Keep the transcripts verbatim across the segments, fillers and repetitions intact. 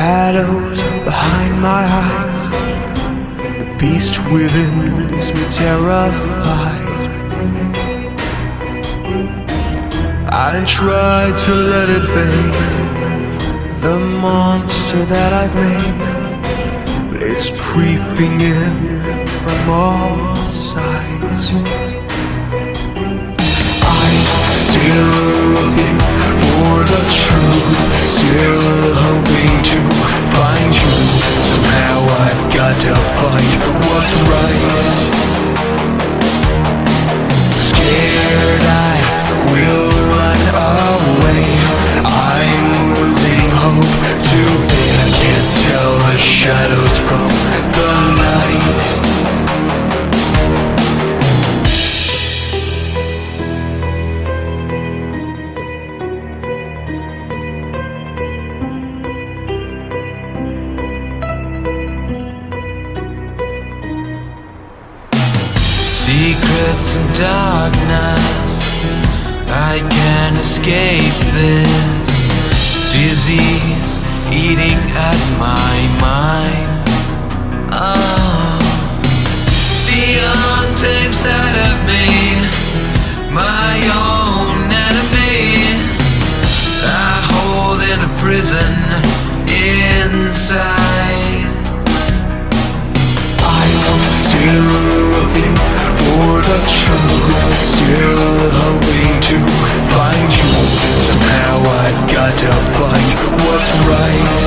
shadows behind my eyes. The beast within leaves me terrified. I tried to let it fade, the monster that I've made, but it's creeping in from all sides. I'm still looking for the truth, still hoping to find you. Somehow I've got to find what's right. Scared I will run away, I'm losing hope today. I can't tell the shadows from the night. Secrets and darkness, I can't escape this disease eating at my mind. Oh, the untamed side of me, my own enemy, I hold in a prison inside. I'm still looking for the truth, still hoping to find you. Somehow I've got to find what's right.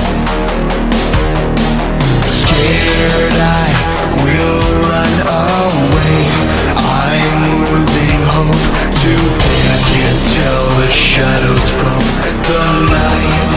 Scared I will run away, I'm losing hope today. I can't tell the shadows from the light.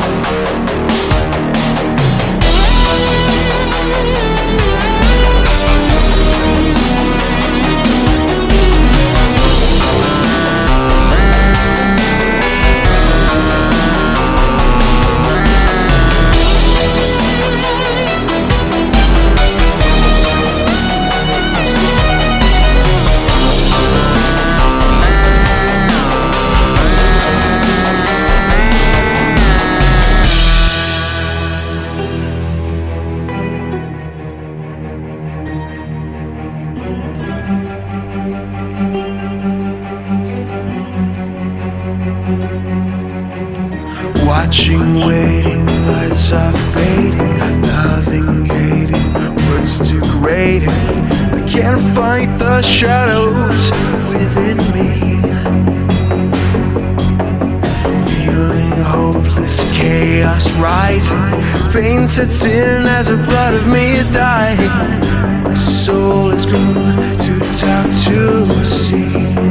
Watching, waiting, lights are fading, loving, hating, words degrading. I can't fight the shadows within me. Feeling hopeless, chaos rising, pain sets in as a part of me is dying. My soul is gone too dark to see.